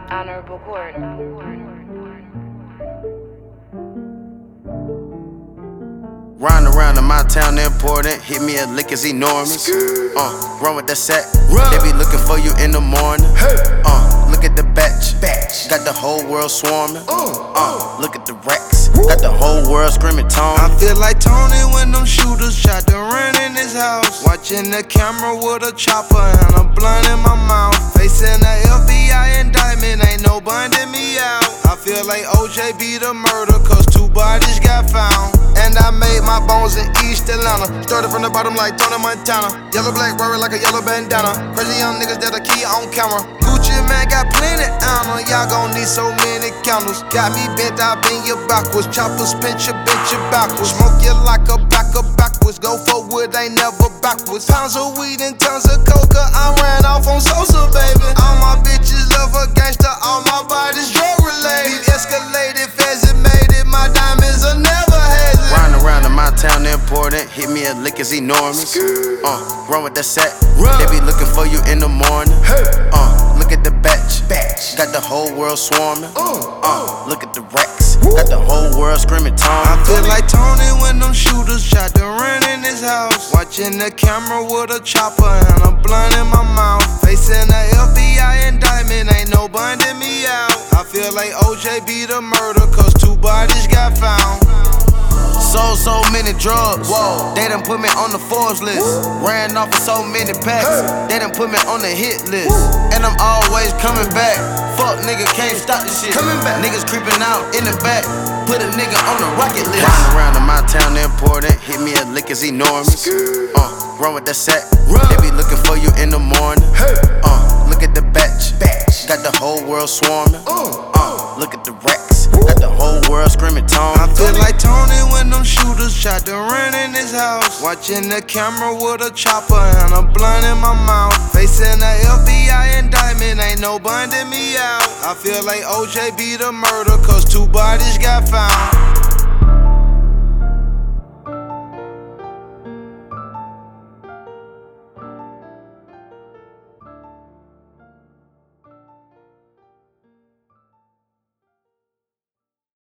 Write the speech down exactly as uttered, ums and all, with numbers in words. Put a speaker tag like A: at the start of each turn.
A: Honorable court.
B: Riding around in my town, important. Hit me a lick is enormous. Uh, run with the set. They be looking for you in the morning. Uh, look at the batch. Got the whole world swarming. Uh, look at the racks. Got the whole world screaming Tony.
C: I feel like Tony when them shooters shot the run in his house. Watching the camera with a chopper and a blunt in my mouth. Facing the F B I indictment, ain't no bunding me out. I feel like O J be the murder, cause two bodies got found. And I made my bones in East Atlanta. Started from the bottom like Tony Montana. Yellow black Rory like a yellow bandana. Crazy young niggas that a key on camera. Gucci man got plenty honor. Y'all gon' need so many candles. Got me bent, I bend you backwards. Choppers pinch you, bent you backwards. Smoke you like a backer backwards. Go forward, ain't never backwards. Pounds of weed and tons of coca. I ran off on Sosa, baby. All my bitches love a gangster. All my bodies drug related. Escalated, feds it made it. My diamonds are never hazard.
B: Riding around in my town, important. Hit me a lick is enormous. Uh, run with the set. They be looking for you in the morning. Uh, look at the batch. Got the whole world swarming. Uh, look at the racks. Got the whole world screaming Tony.
C: I feel like Tony when them shooters shot the run in his house. Watching the camera with a chopper and a blunt in my mouth. Facing the F B I indictment, ain't no bunding me out. I feel like O J be the murder, cause two bodies got found.
B: Sold so many drugs, whoa. They done put me on the Forbes list. Ran off of so many packs, they done put me on the hit list. And I'm always coming back. Fuck nigga, can't stop this shit. Coming back. Niggas creeping out in the back. Put a nigga on the rocket list. Riding around in my town, important. Hit me a lick is enormous. Uh, run with the set. They be looking for you in the morning. Uh, look at the batch. Got the whole world swarming. Uh, look at the racks. Got the whole world screaming Tony.
C: I feel like Tony when them shooters shot the run in his house. Watching the camera with a chopper and a blunt in my mouth. Facing the F B I indictment, ain't no bunding me out. I feel like O J be the murder, cause two bodies got found.